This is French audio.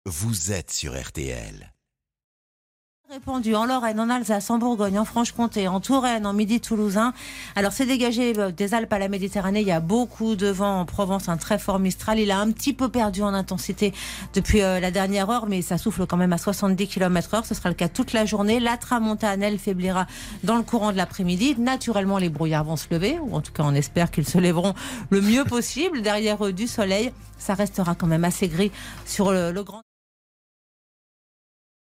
vous êtes sur RTL. Répandu en Lorraine, en Alsace, en Bourgogne, en Franche-Comté, en Touraine, en Midi toulousain. Alors c'est dégagé des Alpes à la Méditerranée, il y a beaucoup de vent en Provence, un très fort Mistral. Il a un petit peu perdu en intensité depuis la dernière heure, mais ça souffle quand même à 70 km/h. Ce sera le cas toute la journée. La tramontane, elle, faiblira dans le courant de l'après-midi. Naturellement, les brouillards vont se lever, ou en tout cas on espère qu'ils se lèveront le mieux possible. Derrière eux, du soleil, ça restera quand même assez gris sur le grand...